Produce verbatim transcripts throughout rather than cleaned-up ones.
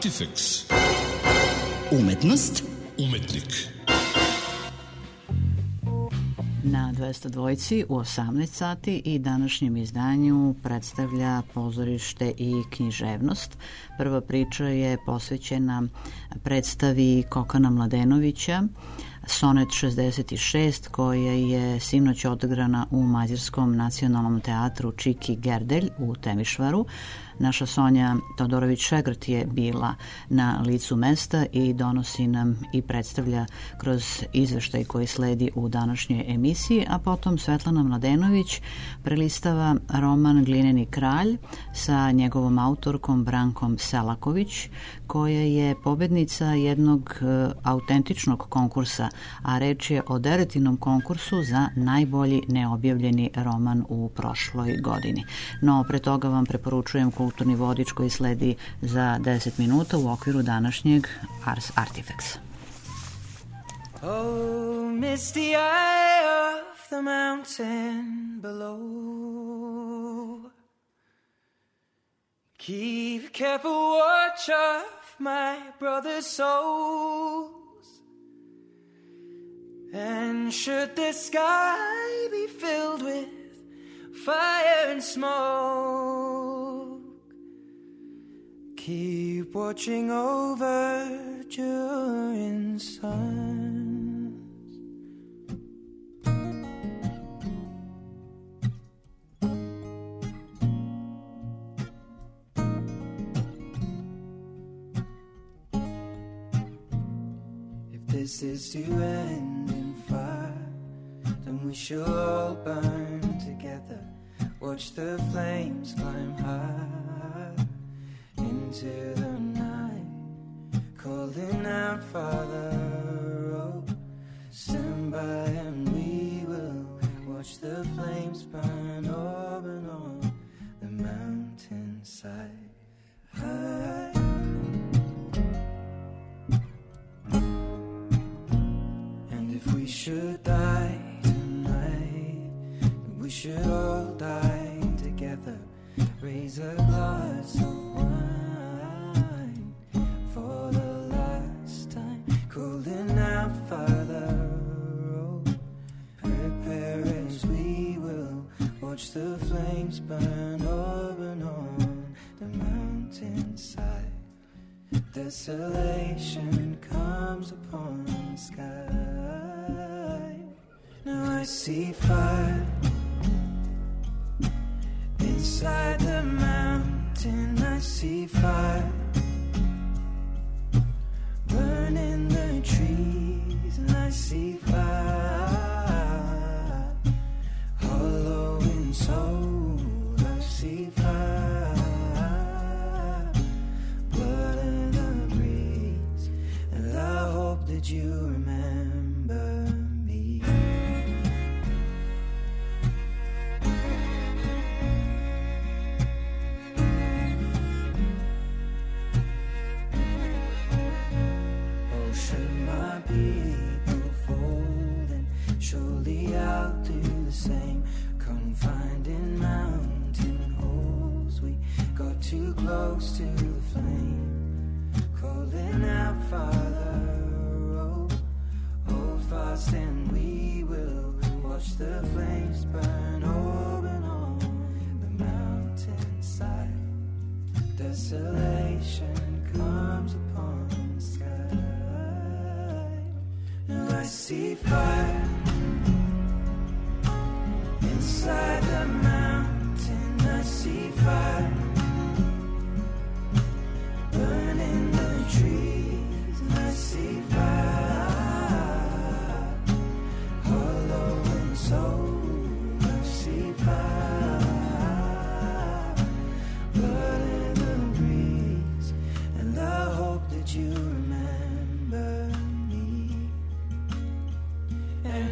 Artifex. Umetnost. Umetnik. Na dvesta dvojci u osamnaest sati i današnjem izdanju predstavlja pozorište i književnost. Prva priča je posvećena predstavi Kokana Mladenovića, Sonet šezdeset šest, koja je sinoć odigrana u Mađarskom nacionalnom teatru Čiki Gerdelj u Temišvaru. Naša Sonja Todorović-Šegrt je bila na licu mesta i donosi nam i predstavlja kroz izveštaj koji sledi u današnjoj emisiji, a potom Svetlana Mladenović prelistava roman Glineni kralj sa njegovom autorkom Brankom Selaković, koja je pobednica jednog e, autentičnog konkursa, a reč je o deretinom konkursu za najbolji neobjavljeni roman u prošloj godini. No, pre toga vam preporučujem kulturni vodič koji sledi za deset minuta u okviru današnjeg Ars Artifexa. Oh, misty eye of the mountain below, keep careful watch of my brother's souls, and should the sky be filled with fire and smoke, keep watching over during suns. If this is to end in fire, then we shall all burn together. Watch the flames climb high into the night, calling out, Father, oh, stand by and we will watch the flames burn up and on the mountainside. High. And if we should die tonight, we should all die together. Raise a glass of wine for the last time, calling out, Father, oh, prepare as we will watch the flames burn up and on the mountainside. Desolation comes upon the sky. Now I see fire inside the mountain. I see fire burning the trees, and I see fire hollow in soul. I see fire, blood in the breeze, and I hope that you remember me. People fold, and surely I'll do the same. Confined in mountain holes, we got too close to the flame, calling out, Father, oh, hold fast and we will watch the flames burn open on the mountainside. Desolation comes upon the sky. I see fire inside the mountain. I see fire burning the trees, and I see fire hollow in soul. I see fire blood in the breeze, and I hope that you remember. And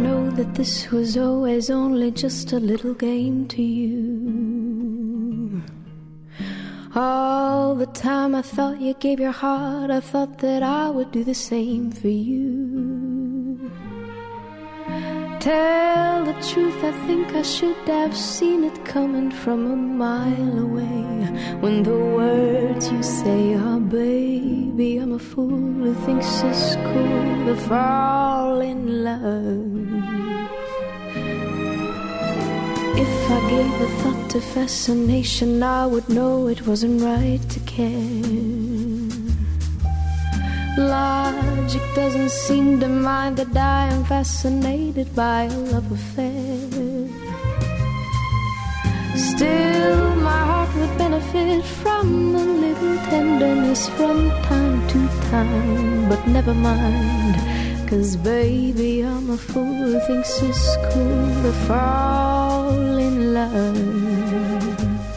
know that this was always only just a little game to you. All the time I thought you gave your heart, I thought that I would do the same for you. Tell the truth, I think I should have seen it coming from a mile away. When the words you say are, baby, I'm a fool who thinks it's cool to fall in love. If I gave a thought to fascination, I would know it wasn't right to care. Logic doesn't seem to mind that I am fascinated by a love affair. Still, my heart would benefit from a little tenderness from time to time. But never mind, 'cause baby, I'm a fool who thinks it's cool to fall in love.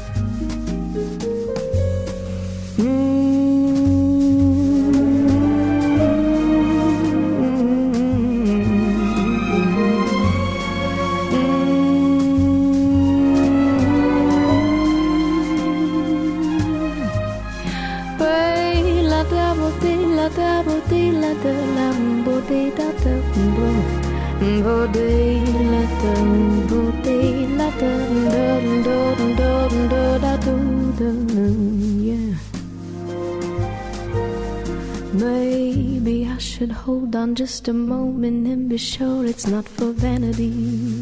Yeah. Maybe I should hold on just a moment and be sure it's not for vanity.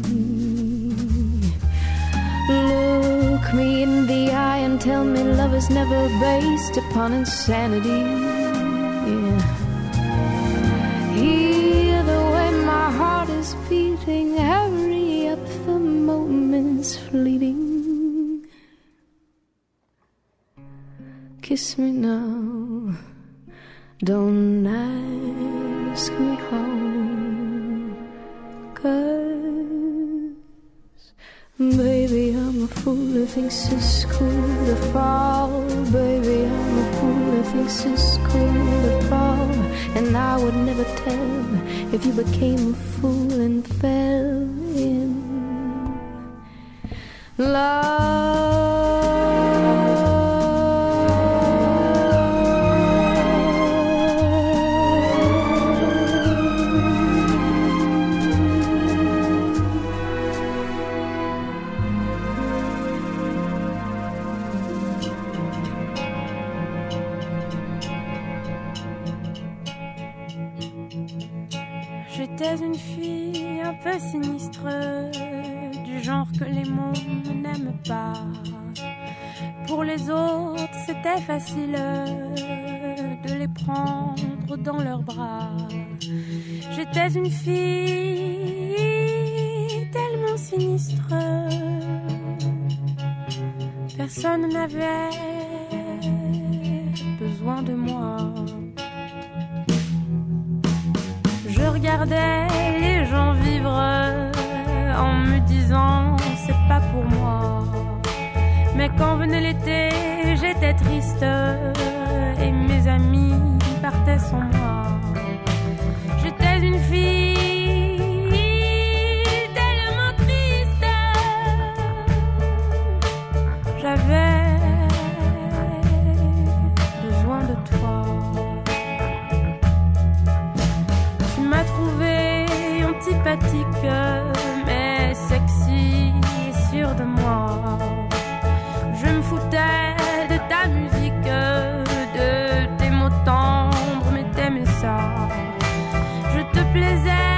Look me in the eye and tell me love is never based upon insanity. Yeah. Hear the way my heart is beating, hurry up, the moment's fleeting. Kiss me now, don't ask me how, 'cause baby, I'm a fool who thinks it's cool to fall. Baby, I'm a fool who thinks it's cool to fall. And I would never tell if you became a fool and fell in love. J'étais une fille un peu sinistre, du genre que les mômes n'aiment pas. Pour les autres, c'était facile de les prendre dans leurs bras. J'étais une fille tellement sinistre, personne n'avait besoin de moi. Je regardais les gens vivre en me disant c'est pas pour moi. Mais quand venait l'été, j'étais triste et mes amis partaient sans moi. J'étais une fille tellement triste, j'avais besoin de toi. Antipathique mais sexy et sûre de moi. Je me foutais de ta musique, de tes mots tendres, mais t'aimais ça. Je te plaisais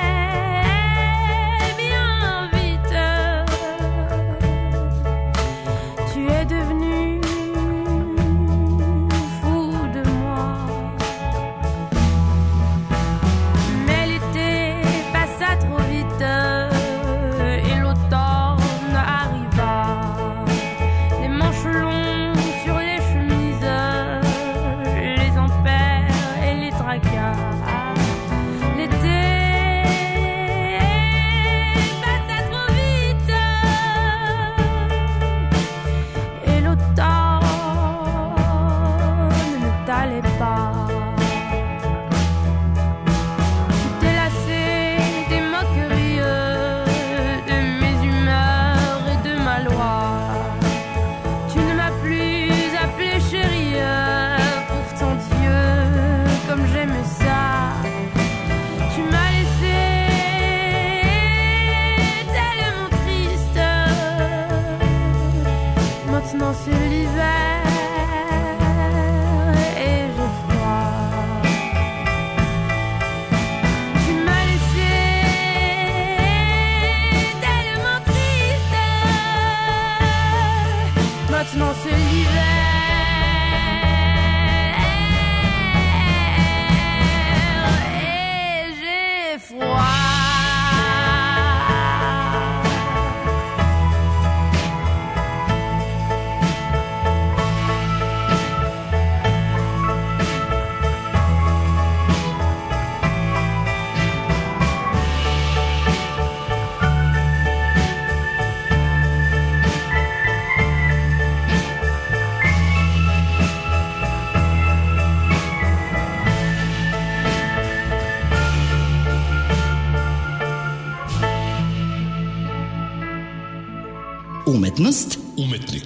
bien vite. Tu es devenu fou de moi. Trop vite et l'automne arriva. Umetnost, umetnik.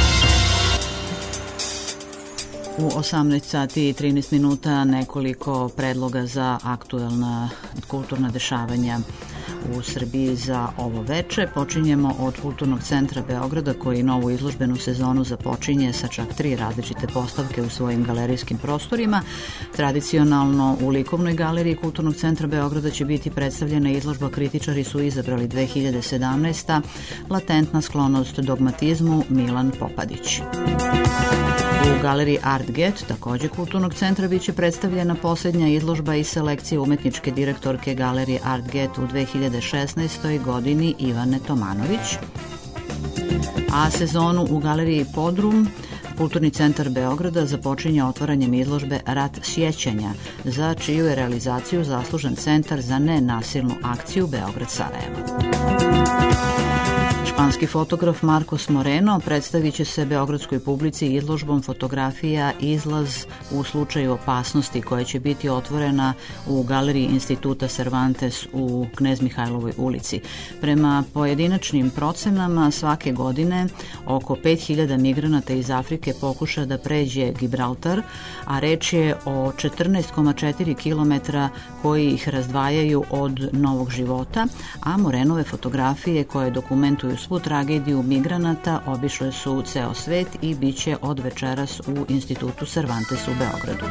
U osamnaest sati i trinaest minuta nekoliko predloga za aktuelna kulturna dešavanja u Srbiji za ovo veče. Počinjemo od Kulturnog centra Beograda koji novu izložbenu sezonu započinje sa čak tri različite postavke u svojim galerijskim prostorima. Tradicionalno u likovnoj galeriji Kulturnog centra Beograda će biti predstavljena izložba Kritičari su izabrali dve hiljade sedamnaesta. Latentna sklonost dogmatizmu Milan Popadić. U galeriji Art Get, takođe Kulturnog centra, biće predstavljena poslednja izložba iz selekcije umetničke direktorke galerije Art Get u dve hiljade šesnaestoj. godini Ivane Tomanović. A sezonu u galeriji Podrum Kulturni centar Beograda započinje otvaranjem izložbe Rat sjećanja, za čiju je realizaciju zaslužan Centar za nenasilnu akciju Beograd-Sarajevo. Španski fotograf Marcos Moreno predstavit će se beogradskoj publici izložbom fotografija Izlaz u slučaju opasnosti, koja će biti otvorena u galeriji Instituta Cervantes u Knez Mihajlovoj ulici. Prema pojedinačnim procenama svake godine oko pet hiljada migranata iz Afrike pokuša da pređe Gibraltar, a reč je o četrnaest zarez četiri kilometra koji ih razdvajaju od novog života, a Morenove fotografije koje dokumentuju svu tragediju migranata obišle su ceo svet i bit će od večeras u Institutu Cervantes u Beogradu.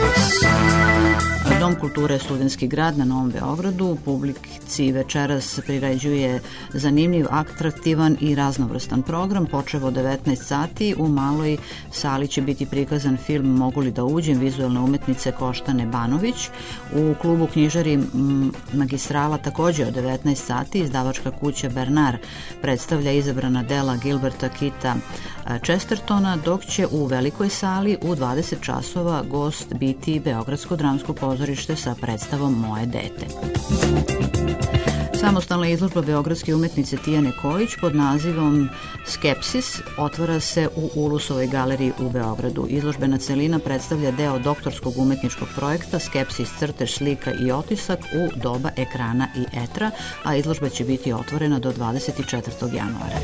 Dom kulture Studentski grad na Novom Beogradu publici večeras priređuje zanimljiv, atraktivan i raznovrstan program. Počev od devetnaest sati u maloj sali će biti prikazan film Mogu li da uđem vizualne umetnice Koštane Banović. U klubu knjižari Magistrala takođe od devetnaest sati izdavačka kuća Bernard predstavlja izabrana dela Gilberta Kita Chestertona, dok će u velikoj sali u dvadeset časova gost biti Beogradsko dramsko pozorište sa predstavom Moje dete. Samostalna izložba beogradske umetnice Tijane Kojić pod nazivom Skepsis otvara se u Ulusovoj galeriji u Beogradu. Izložbena celina predstavlja deo doktorskog umetničkog projekta Skepsis crtež, slika i otisak u doba ekrana i etra, a izložba će biti otvorena do dvadeset četvrtog januara.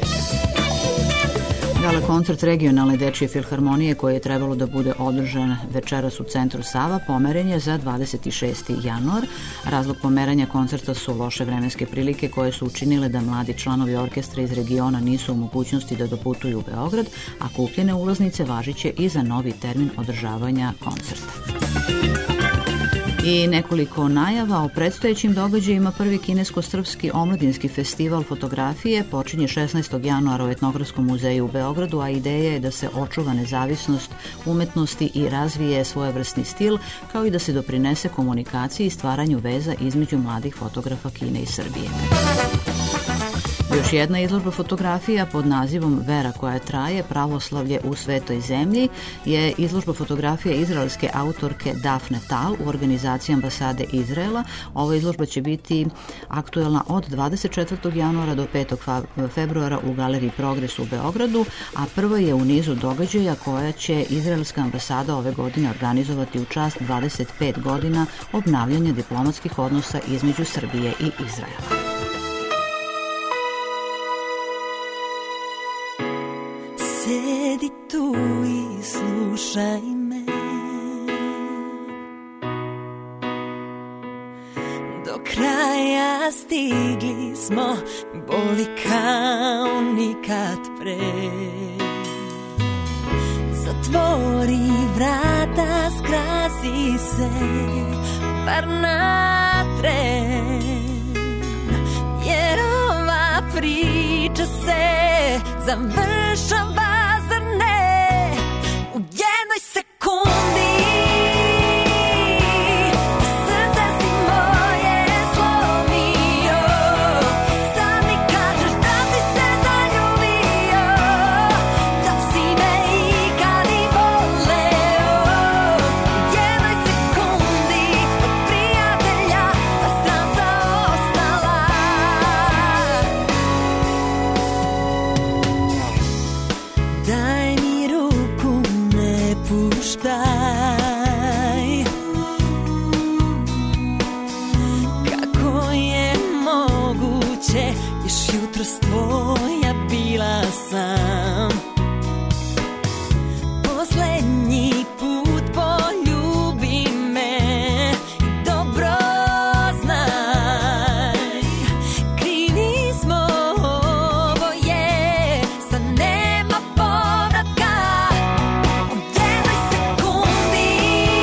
Gala koncert regionalne dečije filharmonije koji je trebalo da bude održan večeras u centru Sava pomeren je za dvadeset šesti januar. Razlog pomeranja koncerta su loše vremenske prilike koje su učinile da mladi članovi orkestra iz regiona nisu u mogućnosti da doputuju u Beograd, a kupljene ulaznice važiće i za novi termin održavanja koncerta. I nekoliko najava o predstojećim događajima. Prvi kinesko-srpski omladinski festival fotografije počinje šesnaestog januara u Etnografskom muzeju u Beogradu, a ideja je da se očuva nezavisnost umetnosti i razvije svojevrsni stil, kao i da se doprinese komunikaciji i stvaranju veza između mladih fotografa Kine i Srbije. Još jedna izložba fotografija pod nazivom Vera koja traje, pravoslavlje u svetoj zemlji je izložba fotografija izraelske autorke Dafne Tal u organizaciji ambasade Izraela. Ova izložba će biti aktuelna od dvadeset četvrtog januara do petog februara u galeriji Progres u Beogradu, a prva je u nizu događaja koja će izraelska ambasada ove godine organizovati u čast dvadeset pet godina obnavljanja diplomatskih odnosa između Srbije i Izraela. Sedi tu i slušaj me, do kraja stigli smo, boli kao nikad pre. Zatvori vrata, skrasi se, bar na tren, jer ova priča se završava. Još jutros tvoja bila sam. Poslednji put poljubi me i dobro znaj, krivi smo oboje, sad nema povratka. U jednoj sekundi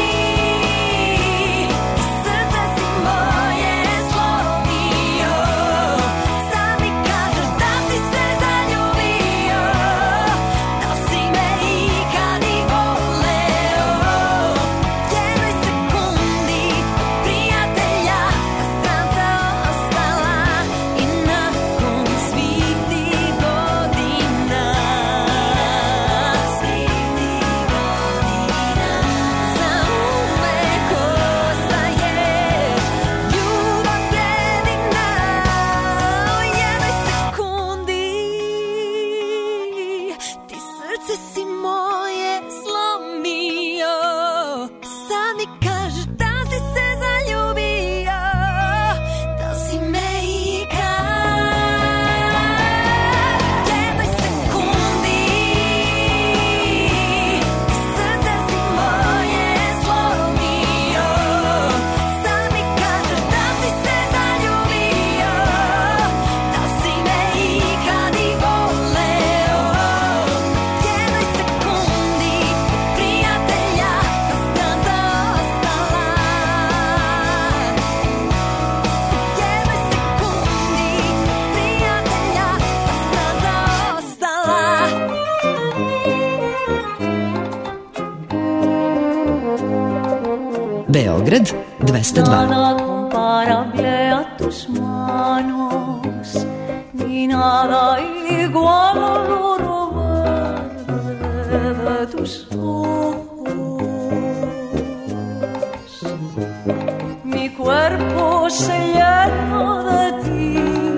i srce si moje slomio, sad mi kažeš da si se zaljubio, da si me ikad i voleo. U jednoj sekundi prijatelja stranca ostala i nakon svih tih godina, svih tih godina, zauvek ostaješ ljubav jedina. U jednoj sekundi ti srce si moje slomio, sad mi kažeš da si se zaljubio, da si me ikad. U jednoj sekundi ti srce si moje slomio, sad mi kažeš da si se zaljubio, da si me ikad i voleo. U jednoj sekundi prijatelja stranca ostala, u jednoj sekundi prijatelja stranca ostala. Beograd dvesta dva. Nada comparable a tus manos, ni nada igual al oro verde de tus ojos. Mi cuerpo se llena de ti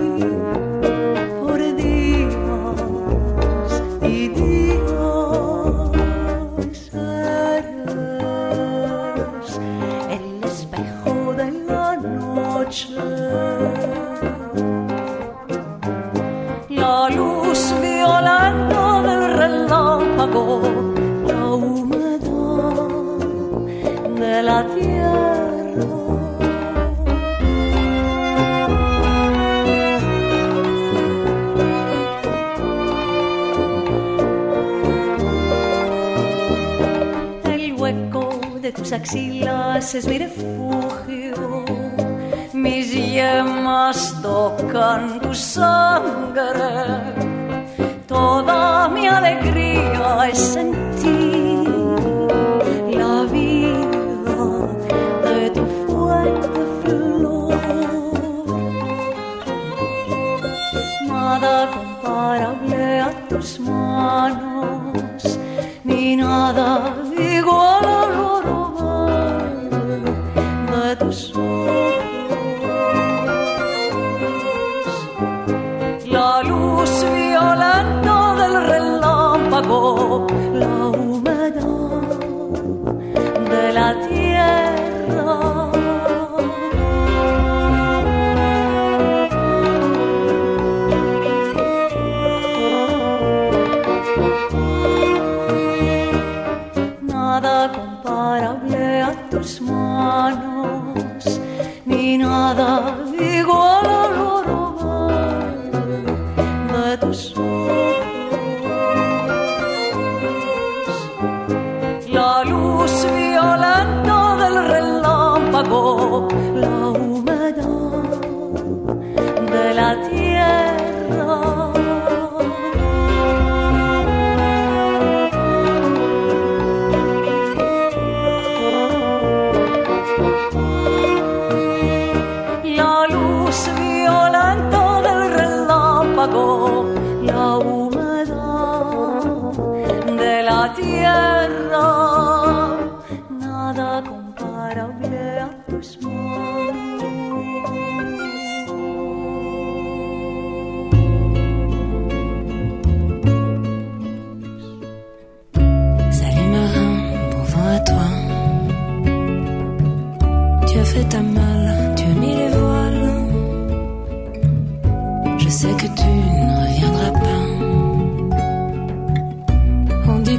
por días y días. Eres el espejo de la noche, la luz violenta del relámpago, la humedad de la tierra. El hueco de tus axilas es mi refugio, mis yemas tocan tu sangre, toda mi alegría es sentir la vida de tu fuerte flor. Nada comparable a tus manos, ni nada igual al oro verde de tus ojos. La luz violenta del relámpago, la humedad de la tierra. Nada comparable a tus manos, ni nada igual al oro verde de tus ojos. La luz violenta del relámpago, la humedad de la tierra. La luz violenta del relámpago, la humedad de la tierra. Nada comparable a tus manos. Salut marin, bon vent à toi. Tu as fait ta malle, tu as mis les voiles. Je sais que tu ne reviendras pas.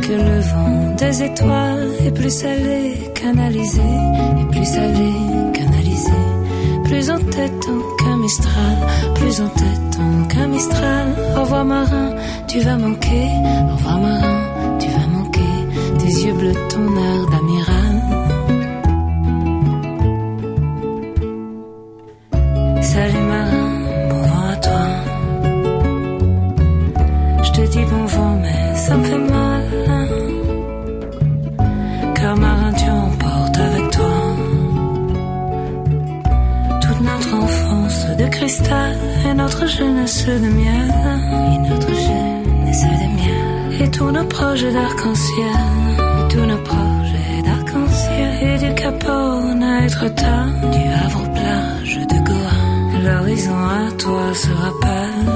que le vent des étoiles est plus salé qu'analysé, et plus salé qu'analysé. Plus en tête qu'un Mistral, plus en tête qu'un Mistral. Au revoir marin, tu vas manquer. Au revoir marin, tu vas manquer. Tes yeux bleus, ton air d'amiral. Salut marin, bon vent à toi. Je te dis bon vent mais ça me fait mal. Car marin tu emportes avec toi toute notre enfance de cristal et notre jeunesse de miel. Et notre jeunesse de miel. Et tous nos projets d'arc-en-ciel. Et tous nos projets d'arc-en-ciel. Et du Cap Horn à Étretat, du Havre aux plages de Goa. L'horizon à toi se rappelle.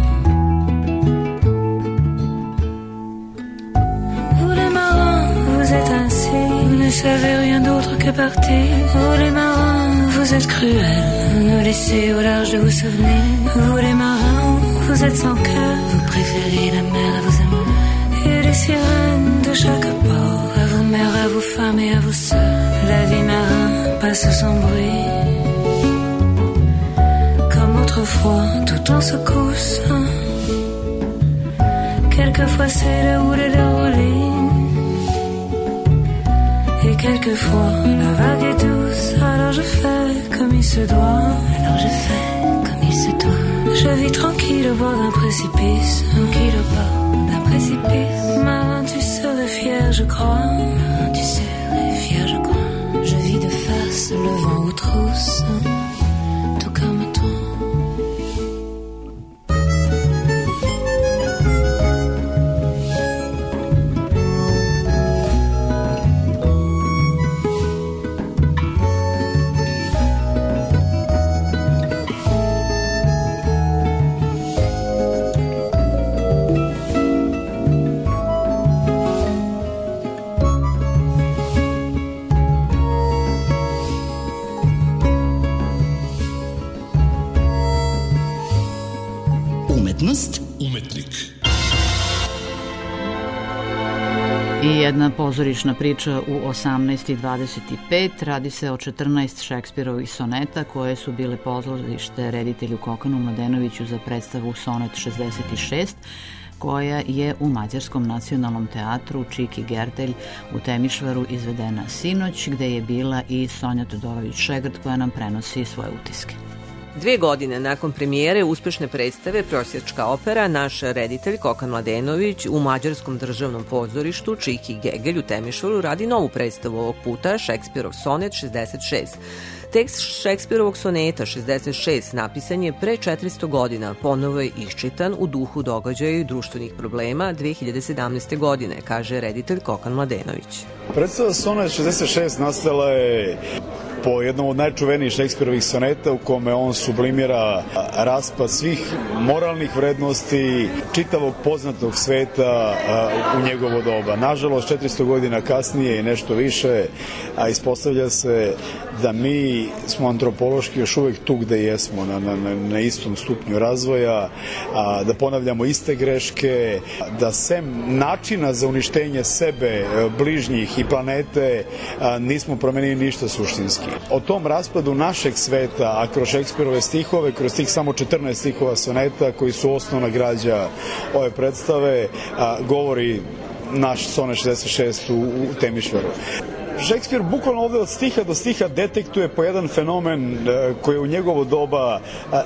Vous les marins, vous êtes ainsi. Vous ne savez rien d'autre que partir. Vous les marins, vous êtes cruels. Vous nous laissez au large de vos souvenirs. Vous les marins, vous êtes sans cœur. Vous préférez la mer à vos amours. Et les sirènes de chaque port. À vos mères, à vos femmes et à vos sœurs. La vie marin passe sans bruit. Autrefois, tout en secousse. Quelquefois c'est la houle et le roulis. Et quelquefois la vague est douce. Alors je fais comme il se doit. Alors je fais comme il se doit. Je vis tranquille au bord d'un précipice. Tranquille au bord d'un précipice. Marin, tu serais fier, je crois. Marin, tu serais fier, je crois. Je vis de face le vent aux trousses. Tout comme toi. Umetnik. I jedna pozorišna priča u osamnaest dvadeset pet. Radi se o četrnaest Šekspirovih soneta koje su bile pozorište reditelju Kokanu Mladenoviću za predstavu Sonet šezdeset šest, koja je u Mađarskom nacionalnom teatru Čiki Gertelj u Temišvaru izvedena sinoć, gde je bila i Sonja Todorović-Šegrt koja nam prenosi svoje utiske. Dve godine nakon premijere uspešne predstave Prosjačka opera, naš reditelj Kokan Mladenović u Mađarskom državnom pozorištu Čiki Gegelj u Temišvaru radi novu predstavu, ovog puta Šekspirov sonet šezdeset šest. Tekst Šekspirovog soneta šezdeset šest napisan je pre četiristo godina, ponovo je iščitan u duhu događaja i društvenih problema dve hiljade sedamnaeste. godine, kaže reditelj Kokan Mladenović. Predstava Sonet šezdeset šest nastala je po jednom od najčuvenijih Šekspirovih soneta u kome on sublimira raspad svih moralnih vrednosti čitavog poznatog sveta u njegovo doba. Nažalost, četiristo godina kasnije i nešto više, a ispostavlja se da mi smo antropološki još uvek tu gde jesmo, na, na, na istom stupnju razvoja, a, da ponavljamo iste greške, da sem načina za uništenje sebe, bližnjih i planete a, nismo promenili ništa suštinski. O tom raspadu našeg sveta, a kroz Šekspirove stihove, kroz tih samo četrnaest stihova soneta koji su osnovna građa ove predstave, a, govori naš Sonet šezdeset šest u, u Temišvaru. Šekspir bukvalno ovde od stiha do stiha detektuje po jedan fenomen koji je u njegovo doba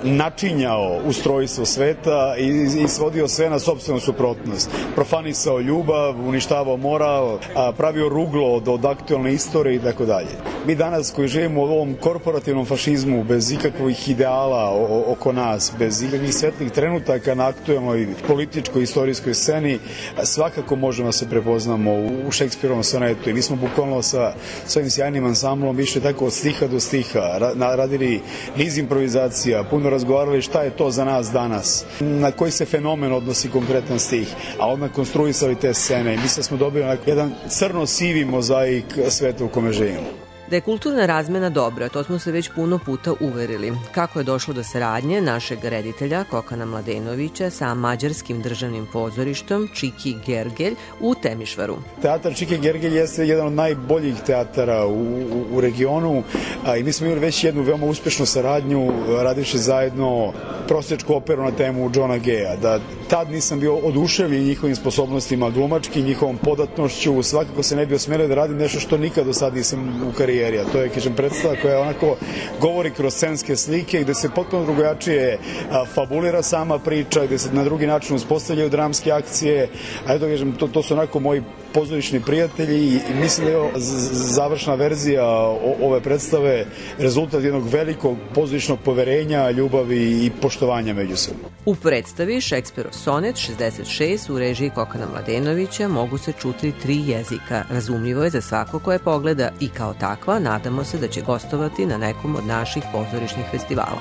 načinjao ustrojstvo sveta i svodio sve na sopstvenu suprotnost. Profanisao ljubav, uništavao moral, pravio ruglo od, od aktualne istorije i tako dalje. Mi danas koji živimo u ovom korporativnom fašizmu, bez ikakvih ideala oko nas, bez ikakvih svetlih trenutaka na aktualnoj političkoj istorijskoj sceni, svakako možemo da se prepoznamo u Šekspirovom sonetu i mi smo bukvalno sa svojim sjajnim ansamblom išli tako od stiha do stiha, radili niz improvizacija, puno razgovarali šta je to za nas danas, na koji se fenomen odnosi konkretan stih, a odmah konstruisali te scene i mislim da smo dobili jedan crno-sivi mozaik sveta u kome živimo. Da je kulturna razmena dobra, to smo se već puno puta uverili. Kako je došlo do saradnje našeg reditelja Kokana Mladenovića sa mađarskim državnim pozorištom Čiki Gergelj u Temišvaru. Teatar Čiki Gergelj jeste jedan od najboljih teatara u, u, u regionu a, i mi smo imali već jednu veoma uspešnu saradnju radivši zajedno prosječku operu na temu Johna Geja. Da tad nisam bio oduševljen njihovim sposobnostima glumački, njihovom podatnošću, svakako se ne bi osmelio da radim nešto što nikad do sad nisam u karijeri, a to je, kažem, predstava koja onako govori kroz scenske slike, gde se potpuno drugačije a, fabulira sama priča, gde se na drugi način uspostavljaju dramske akcije, a eto, kažem, to, to su onako moji pozorišni prijatelji i, i mislim da je završna verzija o, ove predstave rezultat jednog velikog pozorišnog poverenja, ljubavi i poštovanja međusobno. U predstavi Šekspirov sonet šezdeset šest u režiji Kokana Mladenovića mogu se čuti tri jezika. Razumljivo je za svako koje pogleda i kao takva nadamo se da će gostovati na nekom od naših pozorišnih festivala.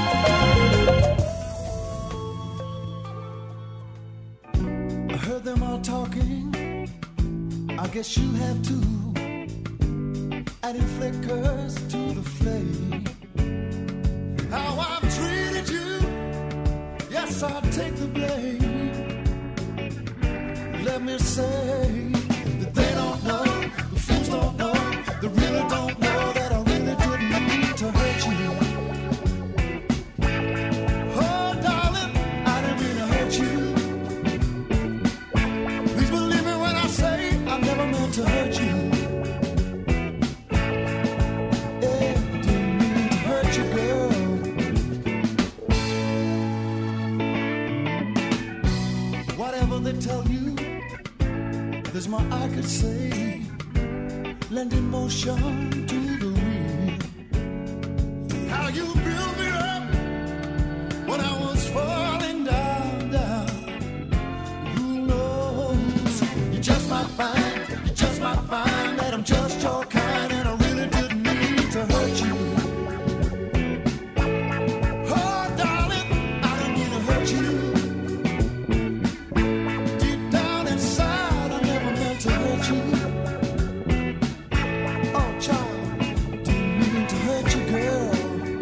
I guess you have too, adding flickers to the flame. How I've treated you, yes, I'll take the blame. Let me say that they don't know, the fools don't know, they really don't know that I really didn't mean to hurt you. Oh, darling, I didn't mean to hurt you. Please believe me when I say I never meant to hurt you. Yeah, I didn't mean to hurt you, girl. Whatever they tell you, there's more I could say. Lend emotion to the real. How you built me up when I was falling down, down. Who knows? You just might find, you just might find that I'm just your kind, and I really didn't mean to hurt you. Oh, darling, I didn't mean to hurt you. Deep down inside, I never meant to hurt you. Oh, child, didn't mean to hurt you, girl.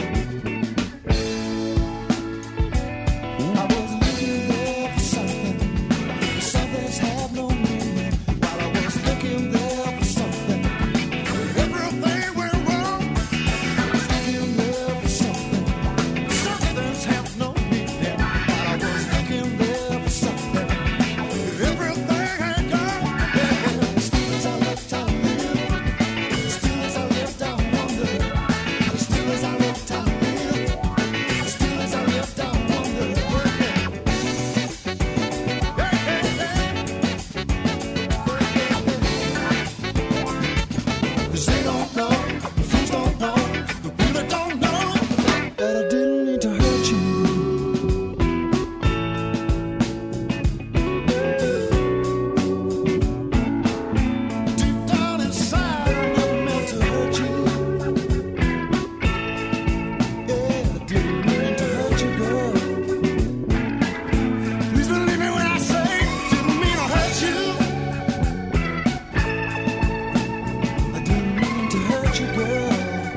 I was looking there for something, for something's have no meaning. While I was looking there for something, everything went wrong. I was looking there for something, something's have no meaning. While I was looking there for something, everything had gone. Yeah. Still as I left, I lived. Still as I left, I wondered. Still as I left, I lived. Still as I left, I wondered. Cause they don't know, the fools don't know, the really don't know that I didn't mean to hurt you. Deep down inside, I never meant to hurt you. Yeah, I didn't mean to hurt you, girl. Please believe me when I say, didn't mean to hurt you. I didn't mean to hurt you, girl.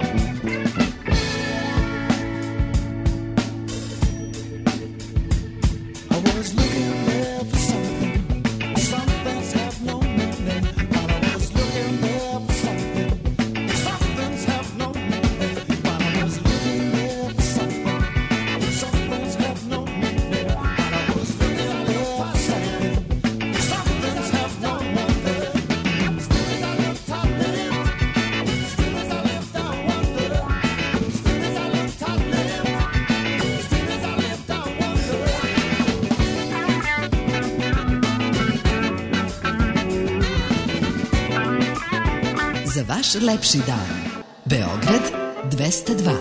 I was looking there for something. Some things have no meaning. While I was looking there for something. Some things have no meaning. While I was looking there for something. Some things have no meaning. While I was looking there for something. Some things have no meaning. Still as I left, I lived. Still as I left, I wondered. Still as I left, I lived. Still as I left, I wondered. Za vaš lepši dan. Beograd dvesta dva.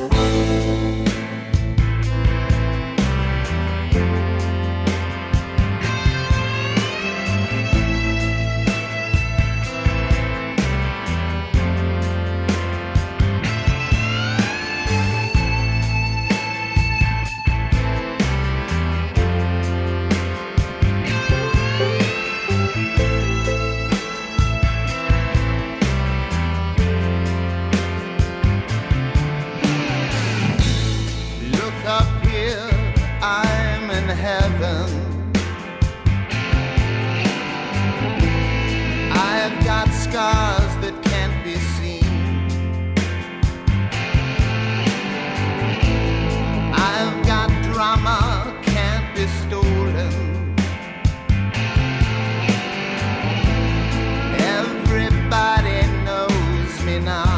heaven. I've got scars that can't be seen. I've got drama can't be stolen. Everybody knows me now.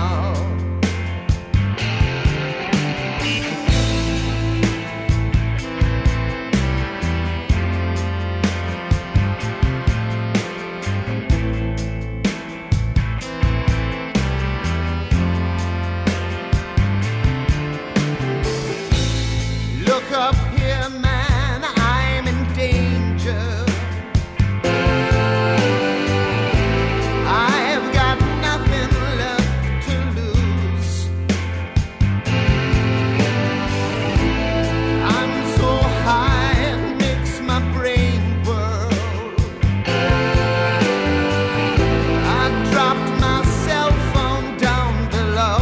Look up here, man, I'm in danger. I've got nothing left to lose. I'm so high it makes my brain whirl. I dropped my cell phone down below.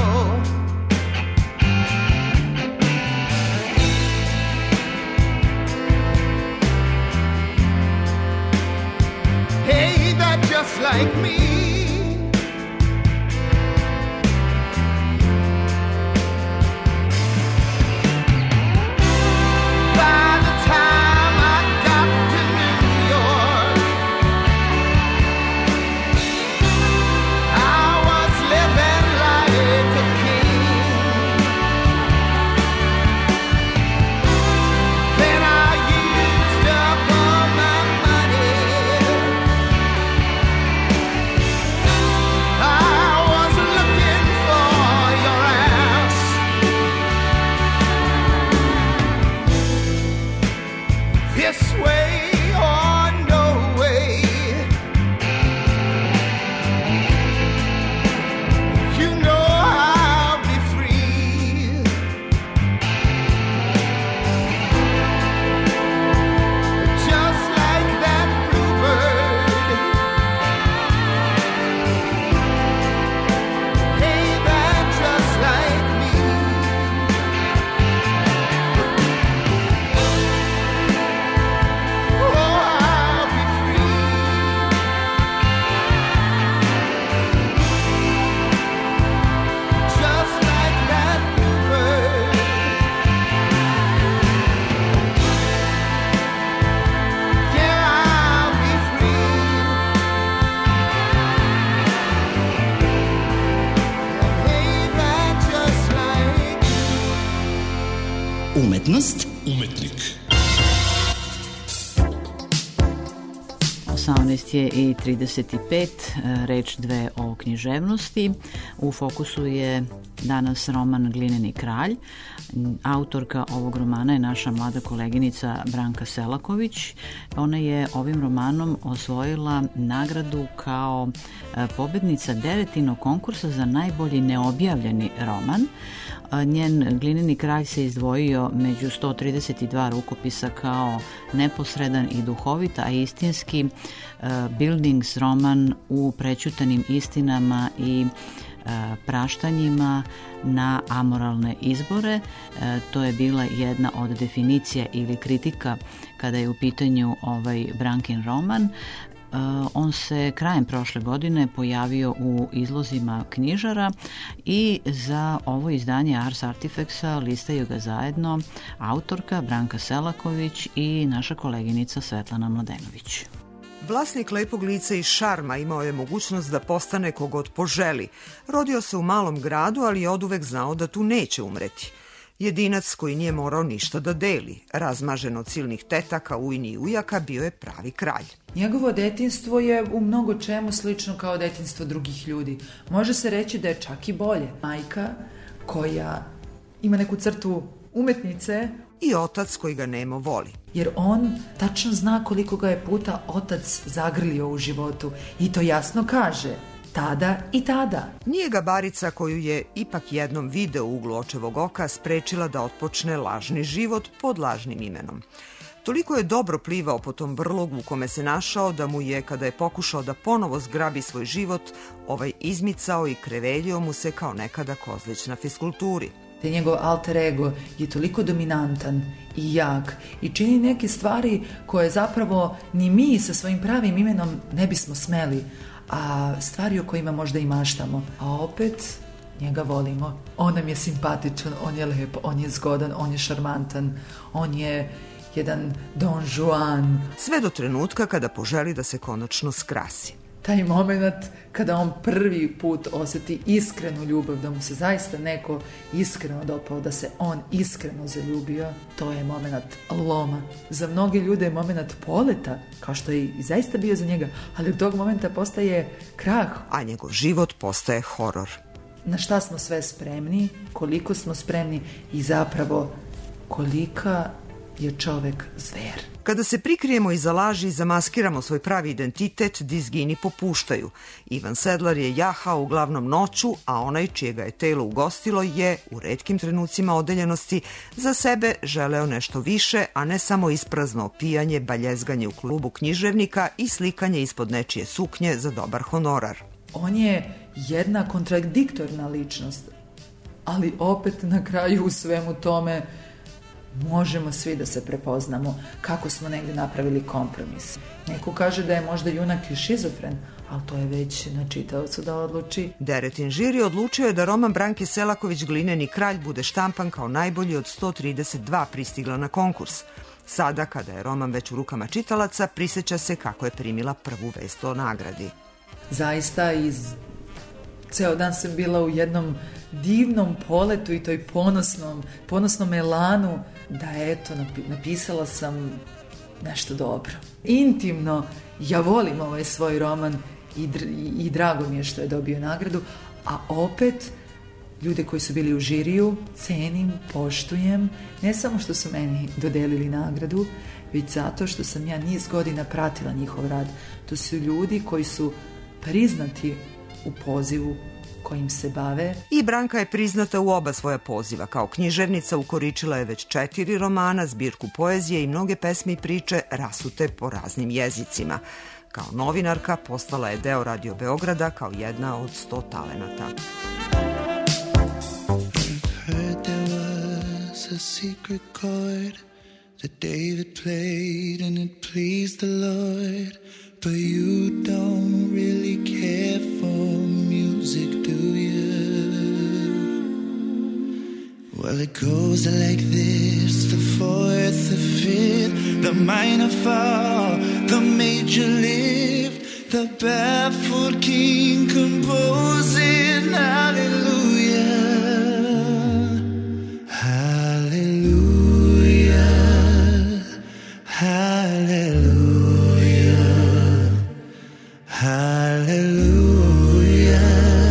Hey, they're just like me. By the time I got to New York, I was living like a king. Then I used up all my money. I was looking for your ass. This way or no way. You know I'll be free. Just like that bluebird. Hey, they're just like me. Oh, I'll be free. Just like that bluebird. Yeah, I'll be free. Hey, they're just like Umetnost, Umetnik. osamnaest je i trideset pet, reč dve o književnosti. U fokusu je danas roman Glineni kralj. Autorka ovog romana je naša mlada koleginica Branka Selaković. Ona je ovim romanom osvojila nagradu kao pobednica Deretinog konkursa za najbolji neobjavljeni roman. Njen Glineni kralj se izdvojio među sto trideset dva rukopisa kao neposredan i duhovit, a istinski uh, Bildings roman u prećutanim istinama i uh, praštanjima na amoralne izbore. Uh, to je bila jedna od definicija ili kritika kada je u pitanju ovaj Brankin roman. Uh, on se krajem prošle godine pojavio u izlozima knjižara i za ovo izdanje Ars Artifactsa listaju ga zajedno autorka Branka Selaković i naša koleginica Svetlana Mladenović. Vlasnik lepog lica i šarma imao je mogućnost da postane kogod poželi. Rodio se u malom gradu, ali je oduvek znao da tu neće umreti. Jedinac koji nije morao ništa da deli, razmažen od silnih tetaka, ujni i ujaka, bio je pravi kralj. Njegovo detinjstvo je u mnogo čemu slično kao detinjstvo drugih ljudi. Može se reći da je čak i bolje. Majka koja ima neku crtu umetnice i otac koji ga nemo voli. Jer on tačno zna koliko ga je puta otac zagrlio u životu i to jasno kaže. Tada i tada. Nije ga barica koju je ipak jednom video u uglu očevog oka sprečila da otpočne lažni život pod lažnim imenom. Toliko je dobro plivao po tom brlogu u kome se našao da mu je, kada je pokušao da ponovo zgrabi svoj život, ovaj izmicao i kreveljio mu se kao nekada Kozlić na fiskulturi. Taj njegov alter ego je toliko dominantan i jak i čini neke stvari koje zapravo ni mi sa svojim pravim imenom ne bismo smeli, a stvari o kojima možda i maštamo. A opet njega volimo. On nam je simpatičan, on je lep, on je zgodan, on je šarmantan, on je jedan Don Juan. Sve do trenutka kada poželi da se konačno skrasi. Taj moment kada on prvi put osjeti iskrenu ljubav, da mu se zaista neko iskreno dopao, da se on iskreno zaljubio, to je moment loma. Za mnoge ljude je moment poleta, kao što je i zaista bio za njega, ali od tog momenta postaje krah. A njegov život postaje horor. Na šta smo sve spremni, koliko smo spremni i zapravo kolika je čovek zver. Kada se prikrijemo iza laži i zamaskiramo svoj pravi identitet, dizgini popuštaju. Ivan Sedlar je jahao uglavnom noću, a onaj čije ga je telo ugostilo je, u retkim trenucima odeljenosti, za sebe želeo nešto više, a ne samo isprazno opijanje, baljezganje u klubu književnika i slikanje ispod nečije suknje za dobar honorar. On je jedna kontradiktorna ličnost, ali opet na kraju u svemu tome možemo svi da se prepoznamo kako smo negdje napravili kompromis. Neko kaže da je možda junak i šizofren, ali to je već na čitaocu da odluči. Deretin žiri odlučio je da roman Branke Selaković Glineni kralj bude štampan kao najbolji od sto trideset dva pristigla na konkurs. Sada, kada je roman već u rukama čitalaca, prisjeća se kako je primila prvu vest o nagradi. Zaista iz... Ceo dan sam bila u jednom divnom poletu i toj ponosnom, ponosnom elanu da eto, napisala sam nešto dobro. Intimno, ja volim ovaj svoj roman i, dr- i drago mi je što je dobio nagradu, a opet ljude koji su bili u žiriju cenim, poštujem, ne samo što su meni dodelili nagradu, već zato što sam ja niz godina pratila njihov rad. To su ljudi koji su priznati u pozivu kojim se bave. I Branka je priznata u oba svoja poziva. Kao književnica ukoričila je već četiri romana, zbirku poezije i mnoge pesme i priče rasute po raznim jezicima. Kao novinarka postala je deo Radio Beograda kao jedna od sto talenata. Heard there was a secret chord that David played and it pleased the Lord, but you don't really care for music, do you? Well, it goes like this: the fourth, the fifth, the minor fall, the major lift, the barefoot king composing hallelujah, hallelujah, hallelujah, hallelujah,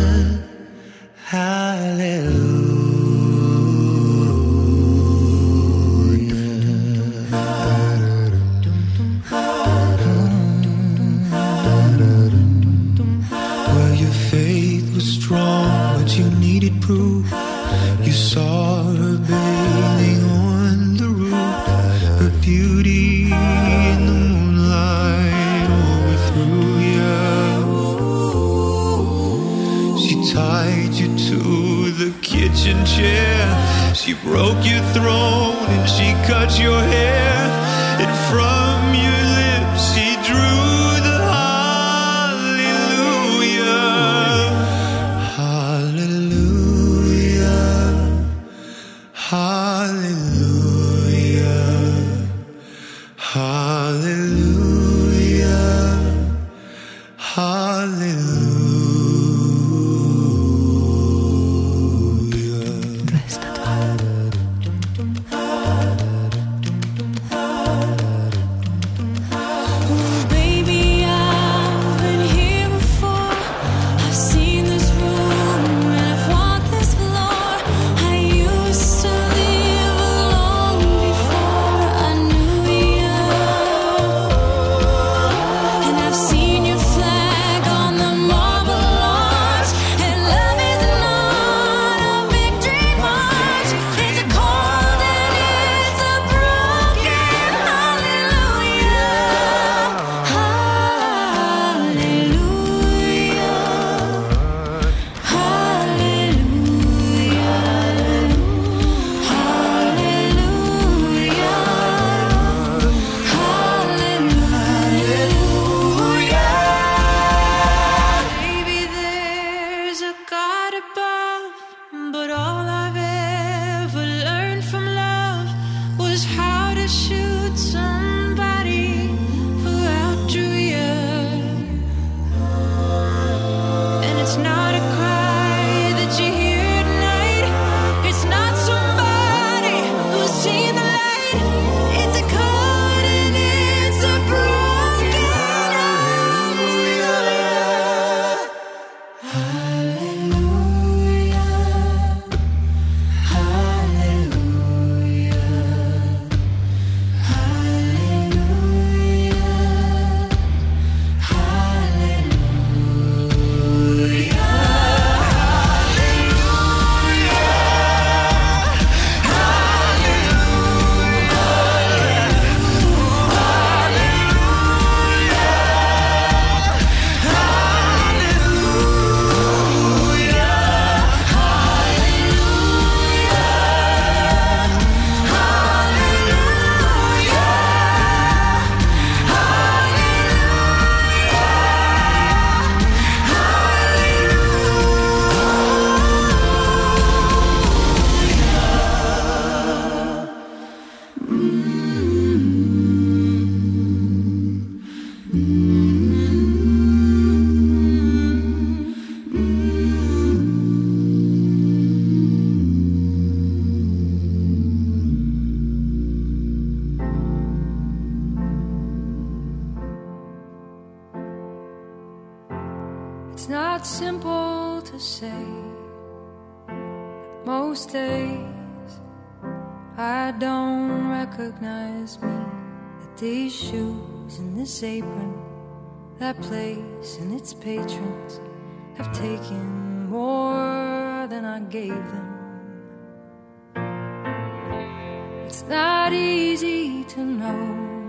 hallelujah. Proof. You saw her bathing on the roof, her beauty in the moonlight overthrew you. She tied you to the kitchen chair, she broke your throne and she cut your hair, and from your lips she drew the not simple to say. Most days I don't recognize me. That these shoes and this apron, that place and its patrons have taken more than I gave them. It's not easy to know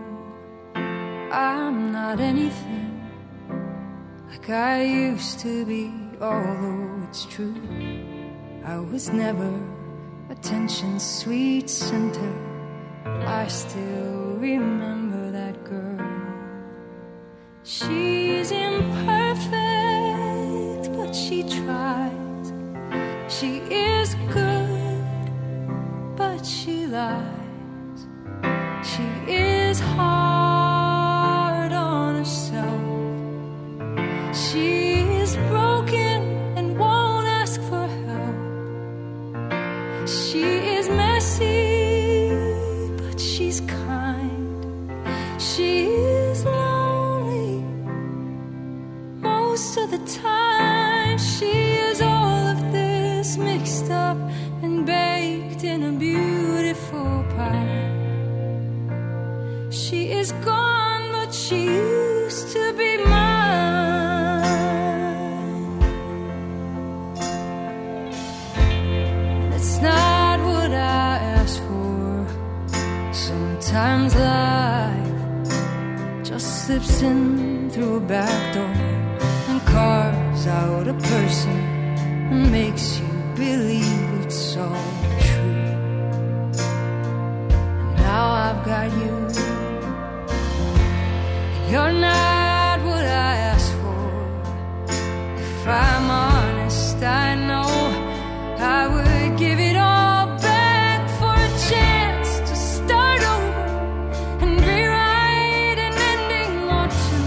I'm not anything like I used to be, although it's true I was never attention's sweet center. I still remember that girl. She's imperfect, but she tries. She is good, but she lies. She is hard on herself. She is broken and won't ask for help. She is messy, but she's kind. She is lonely most of the time. She is all of this mixed up and baked in a beautiful pie. She is gone, but she used to be mine. That's not what I asked for. Sometimes life just slips in through a back door and carves out a person and makes you believe it's all true. And now I've got you. You're not what I asked for. If I'm honest, I know I would give it all back for a chance to start over and rewrite an ending or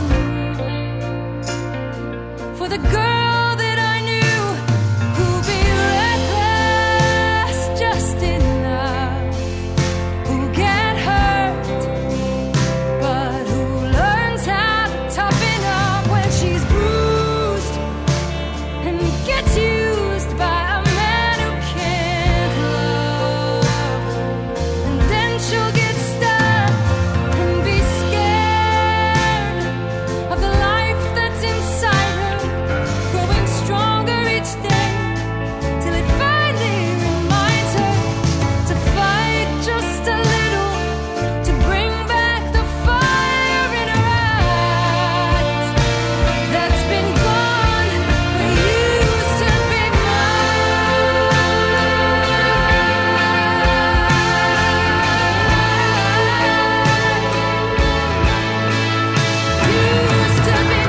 two. For the girl that I knew who'd be reckless just enough, who get hurt, but who learns how to toughen up when she's bruised and gets used by a man who can't love. And then she'll get stuck and be scared of the life that's inside her, growing stronger each day till it finally reminds her to fight just a little, to bring back the fire in her eyes that's been gone but used to be used to be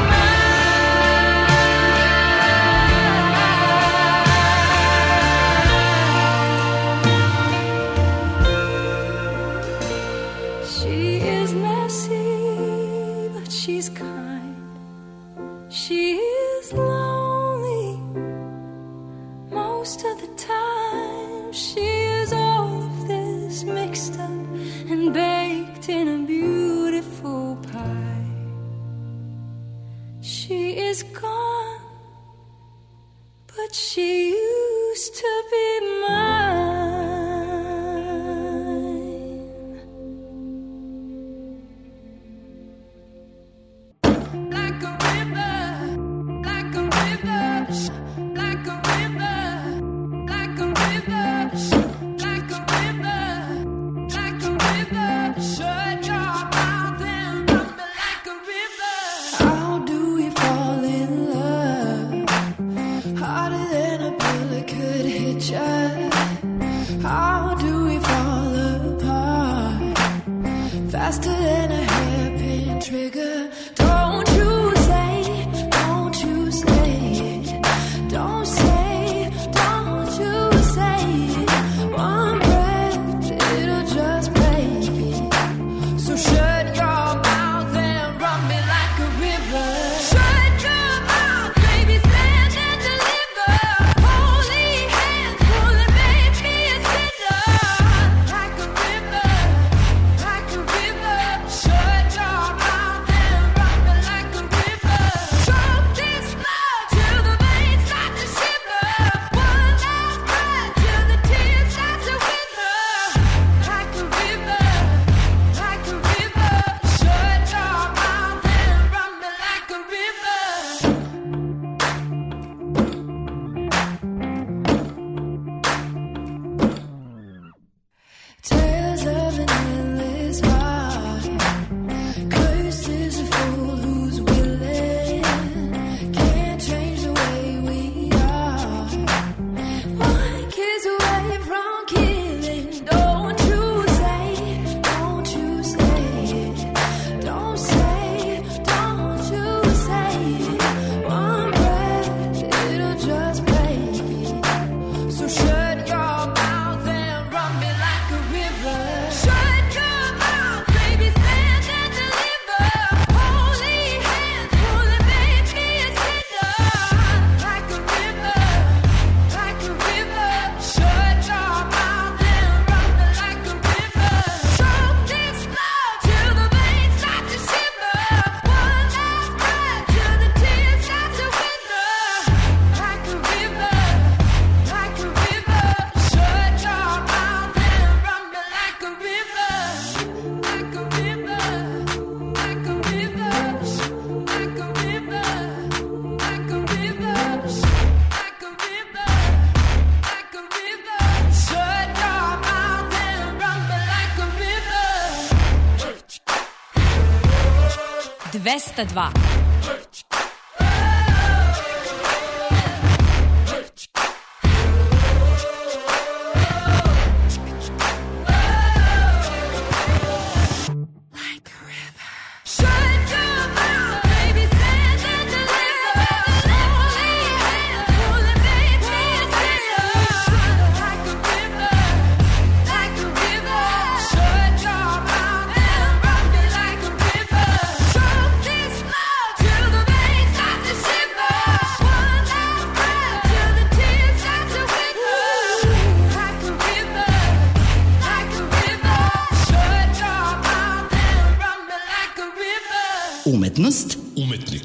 She is messy, but she's kind. She is lonely most of the time. She is all of this mixed up and baked in a beautiful pie. She is gone, but she used to be mine. Like a river, like a river, like a river, dvesta dva. Umetnost, umetnik.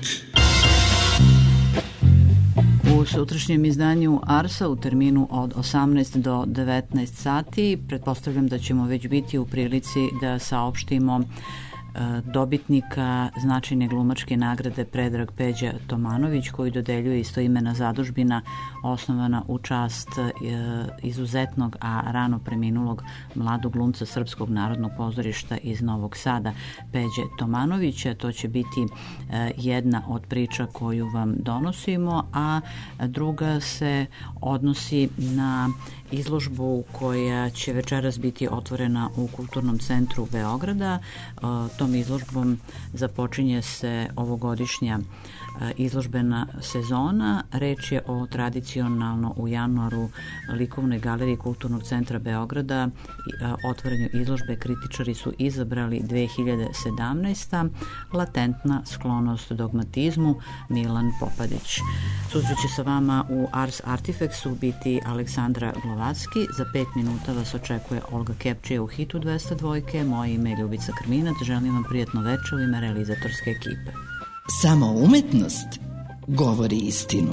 U sutrašnjem izdanju Arsa u terminu od osamnaest do devetnaest sati pretpostavljam da ćemo već biti u prilici da saopštimo dobitnika značajne glumačke nagrade Predrag Peđa Tomanović, koji dodeljuje istoimena zadužbina osnovana u čast izuzetnog, a rano preminulog mladog glumca Srpskog narodnog pozorišta iz Novog Sada, Peđe Tomanovića. To će biti jedna od priča koju vam donosimo, a druga se odnosi na izložbu koja će večeras biti otvorena u Kulturnom centru Beograda. Tom izložbom započinje se ovogodišnja izložbena sezona. Reč je o tradicionalno u januaru likovnoj galeriji Kulturnog centra Beograda otvorenju izložbe kritičari su izabrali dve hiljade sedamnaesta. Latentna sklonost dogmatizmu, Milan Popadić. Sutra će sa vama u Ars Artifexu biti Aleksandra Glovacki. Za pet minuta vas očekuje Olga Kepčija u hitu dvesta dva. Moje ime je Ljubica Krminac. Želim vam prijatno večer u ime realizatorske ekipe. Samo umetnost govori istinu.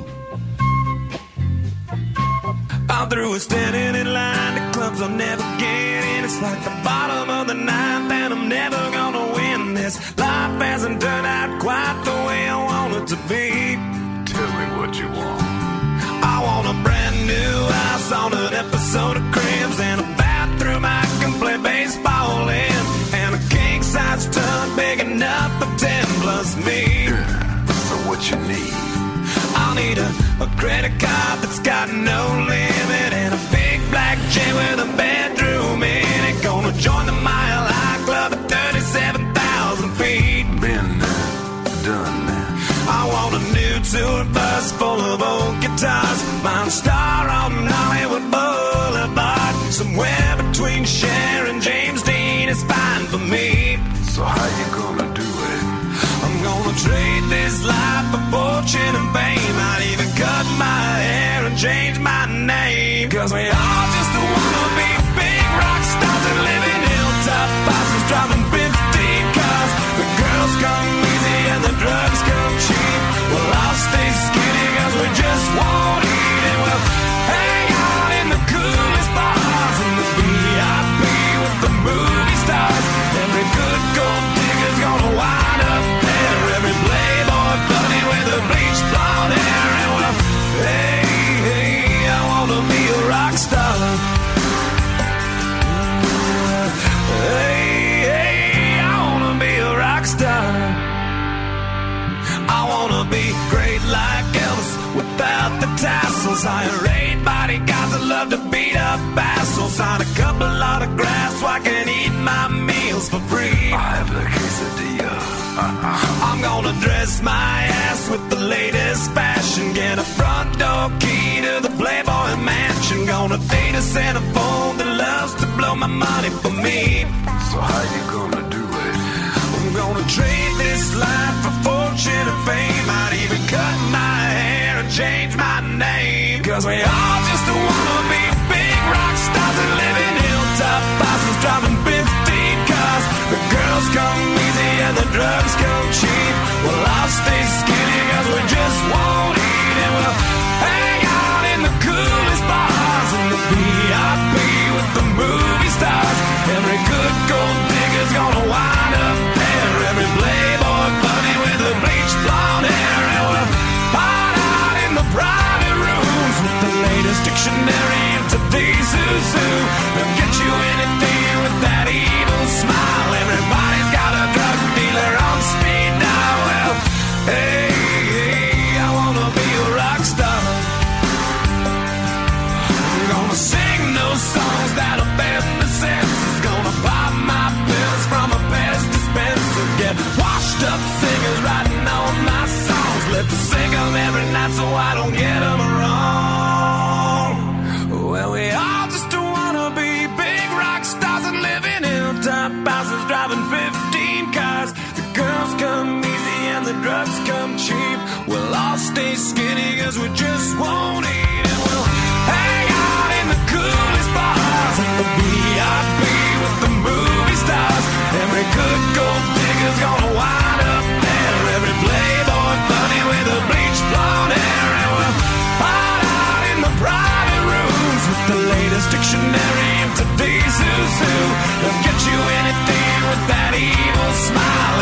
I'm through with standing in line to clubs I'll never get in. It's like the bottom of the ninth and I'm never gonna win this. Life hasn't turned out quite the way I want it to be. Tell me what you want. I want a brand new house on an episode of Cribs and a bathroom I can play baseball in, and a king-size tub big enough for ten plus me. Yeah, so what you need? I'll need a, a credit card that's got no limit and a big black jet with a bedroom in it. Gonna join the Mile High Club at thirty-seven thousand feet. Been there, done that. I want a new tour bus full of old guitars. Mine star on Hollywood Boulevard. Somewhere between Cher and James Dean is fine for me. So how you gonna do it? I'm gonna trade this life for fortune and fame. I'd even cut my hair and change my name. Cause we all just wanna be big rock stars and live in hilltop bosses driving fifteen cars. The girls come easy and the drugs come cheap. Well, I'll stay skinny cause we just won't eat, and we'll hang out in the coolest bars in the V I P with the movie stars. Every good gold digger's gonna wind up there. Every playboy bunny with a bleached blonde hair. And well, hey, hey, I wanna be a rock star. Hey, hey, I wanna be a rock star. I wanna be great like Elvis without the tassels. Hire eight bodyguards that love to beat up assholes. Sign a couple autographs so I can eat my meals for free. I have the quesadilla. I'm gonna dress my ass with the latest fashion. Get a front door key to the Playboy Mansion. Gonna date a centerfold that loves to blow my money for me. So how you gonna do it? I'm gonna trade this life for fortune and fame. I'd even cut my hair and change my name. Cause we all just wanna be big rock stars and live in hilltop bosses driving fifteen cars. The girls come easy and the drugs come cheap. Well, I'll stay skinny cause we just won't eat, and we'll hang out in the coolest bars in the V I P with the movie stars. Every good gold digger's gonna wind up there. Every playboy bunny with a bleached blonde hair. And we'll hide out in the private rooms with the latest dictionary of today's who's who. They'll get you anything with that evil smile. Everybody's got a drug dealer on speed dial. washed up singers writing all my songs. Let's sing them every night so I don't get them wrong. Well, we all just wanna be big rock stars and live in hilltop houses driving fifteen cars. The girls come easy and the drugs come cheap. We'll all stay skinny cause we just won't eat. And we'll hang out in the coolest bars and the V I P with the movie stars. Every good gold digger's gonna wind up there. Every playboy bunny with a bleached blonde hair. And we'll hide out in the private rooms with the latest dictionary of today's who's who. They'll get you anything with that evil smile